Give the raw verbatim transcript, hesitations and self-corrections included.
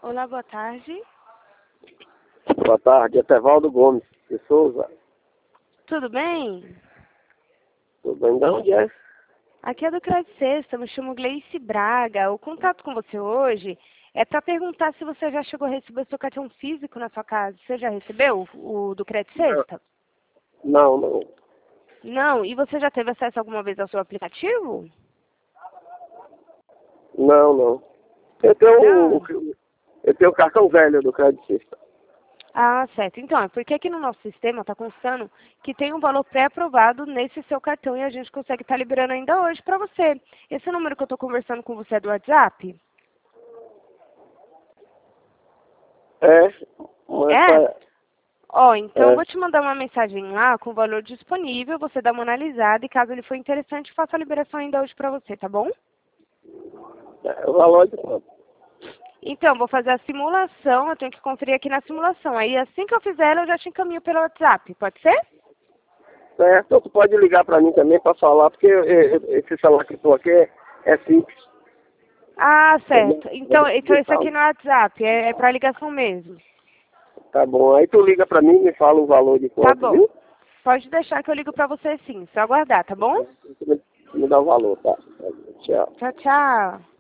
Olá, boa tarde. Boa tarde, Etevaldo Gomes de Souza. Tudo bem? Tudo bem? De onde é? Aqui é do Crédito Sexta, me chamo Gleice Braga. O contato com você hoje é para perguntar se você já chegou a receber seu cartão físico na sua casa. Você já recebeu o, o do Crédito Sexta? Não, não. Não? E você já teve acesso alguma vez ao seu aplicativo? Não, não. Eu tenho, Não? o- eu tenho o cartão velho do Crédito Sexta. Ah, certo. Então, é porque aqui no nosso sistema está constando que tem um valor pré-aprovado nesse seu cartão e a gente consegue estar liberando ainda hoje para você. Esse número que eu estou conversando com você é do WhatsApp? É, mas É? é, Ó, então eu é, vou te mandar uma mensagem lá com o valor disponível, você dá uma analisada e caso ele for interessante, faça a liberação ainda hoje para você, tá bom? é o valor de quanto? Então, vou fazer a simulação, eu tenho que conferir aqui na simulação. Aí assim que eu fizer ela, eu já te encaminho pelo WhatsApp, pode ser? Certo, tu pode ligar para mim também para falar, porque é, é, esse celular que estou aqui é, é simples. Ah, É bem- certo. é Então, bem então esse aqui digital. no WhatsApp, é, é para ligação mesmo. Tá bom, aí tu liga para mim e me fala o valor de Tá quanto, bom. viu? Pode deixar que eu ligo para você sim, só aguardar, tá bom? Me dá o valor, tá? Tchau. Tchau, tchau.